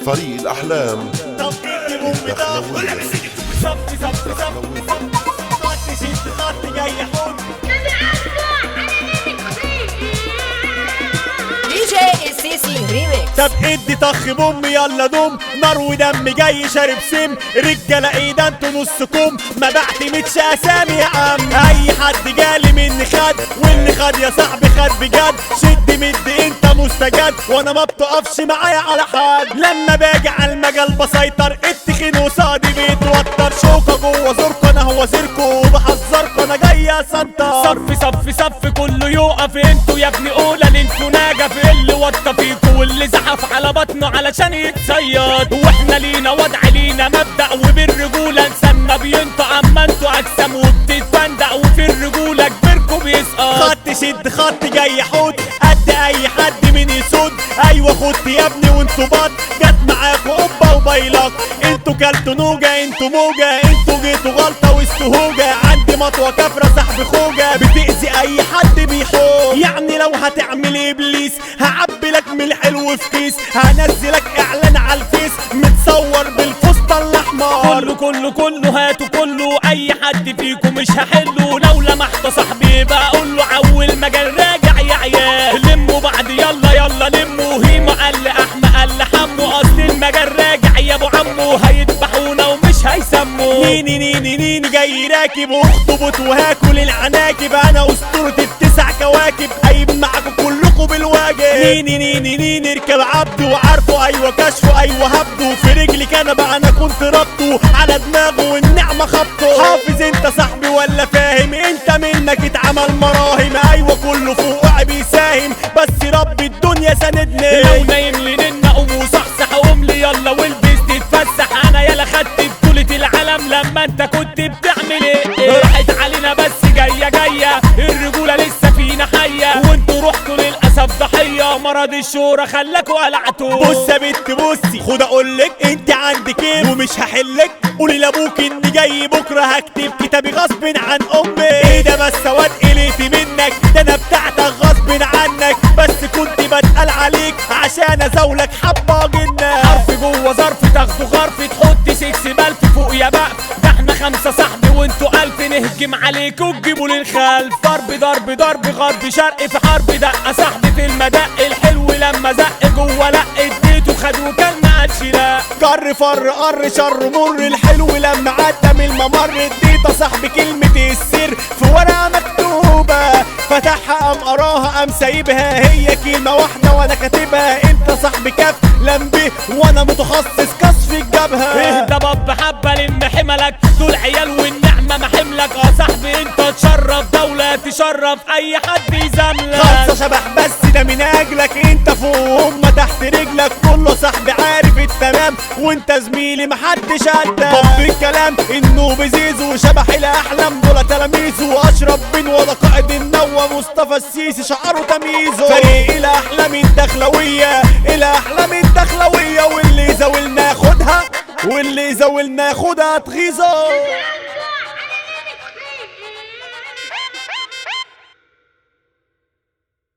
فريق الأحلام طب اكتب امي طب صفي صفي صفي خط شد خط جاي حب دي جي السيسي ريميكس. طب ادي طخ بامي يلا دم نار ودم جاي شارب سم رجاله ايه ده انتوا نصكم ما بعتمدش اسامي يا عم اي حد جالي مني خد واللي خد يا صاحبي خد بجد شد مد انت مستجد وانا ما بتقفش معايا على حد لما باجي على المجال بسيطر التخين وصادي بيتوتر شوكه جوه زوركو انا هو زيركو وبحذركو انا جاي اسنطر صفي صفي صفي كله يقف انتوا يا ابني قوله انتوا ناجا في اللي وطى فيكوا واللي زحف على بطنه علشان يتصيد واحنا لينا وضع لينا مبدأ وبالرجولة لساننا بينطق اما انتوا اجسام وبتتفندق وفي الرجولة كبيركوا بيسقط خط شد خط جاي حوت قد اي حد من يسود ايوه خد يا ابني وانتوا بط جت معاكوا قبة وبيلق انتوا كلتوا نوجة انتوا موجة انتوا جيتوا غلطة واستهوجة عندي مطوة كفرة سحب خوجة بتأذي اي حد بيحوج يعني لو هتعمل ابليس هعبي لك من الحلو في كيس هنزلك اعلان على الفيس متصور بالفسطة الاحمر كله هاتوا كله اي حد فيكم مش هحله لو لمحت صاحبي بقول له اول مجال راجع يا عيال لموا بعد يلا لموا هيما قال احمى قال حمو اصل المجال راجع يا ابو عمو هيذبحونا ومش هيسموا نيني جاي راكب واخطبط وهاكل العناكب انا اسطورة التسع كواكب قايم معاكم كلكم بالواجب نيني اركب عبده وعارفه ايوه كشفه ايوه هبده في رجلي كنبه انا كنت ربطه على دماغه والنعمه خبطه حافظ انت صاحبي ولا فاهم انت منك اتعمل مراهم ايوه كله فوق وقع بيساهم بس رب الدنيا سندني لو نايم لنا قوم وصحصح قوم لي يلا والبس تتفسح انا يلا خدت بطولة العالم لما انت كنت بتعمل ايه راحت علينا بس جايه الرجوله لسه فينا حيه وانتوا رحتوا للاسف ضحيه مرض الشهرة خلاكوا قلعتوا بص يا بنت بصي خد اقولك انت عندك ايه ومش هحلك قولي لابوك اني جاي بكره هكتب كتابي غصب عن امي ايه ده بس سواد قليتي منك ده انا بتاعتك غصب عنك بس كنت بتقل عليك عشان ازولك حبه جنة حرف جوه ظرف تاخده غرف تحط 6 بلف فوق يا بقى ده احنا 5 صاحبي وانتوا 1000 نهجم عليكوا وتجيبوا للخلف ضرب غرب شرق في حرب دقه صاحبي في المدق الحلو لما زق جوه لق اديته خد وكان ما قالش لا جر فر قر شر مر الحلو لما عدى من الممر اديته صاحبي كلمة السر في ورقة مكتوبة فتحها قام قراها قام سايبها هي كلمة واحدة وانا كاتبها انت صاحبي كف لمبي وانا متخصص كشف الجبهة اهدى باب حبة لم حملك دول عيال والنعمة ما حملك صاحبي انت تشرف دولة تشرف اي حد يزاملك خلصة شبح بس ده من اجلك انت فوق هما تحت رجلك كله صاحبي عارف التمام وانت زميلي محدش قدك طب الكلام انه بزيزو وشبح الاحلام دول تلاميذه واشرف بن ولا قائد النوى مصطفى السيسي شعره تمييزه فريق الاحلام الدخلوية واللي يزاولنا ياخدها تغيظه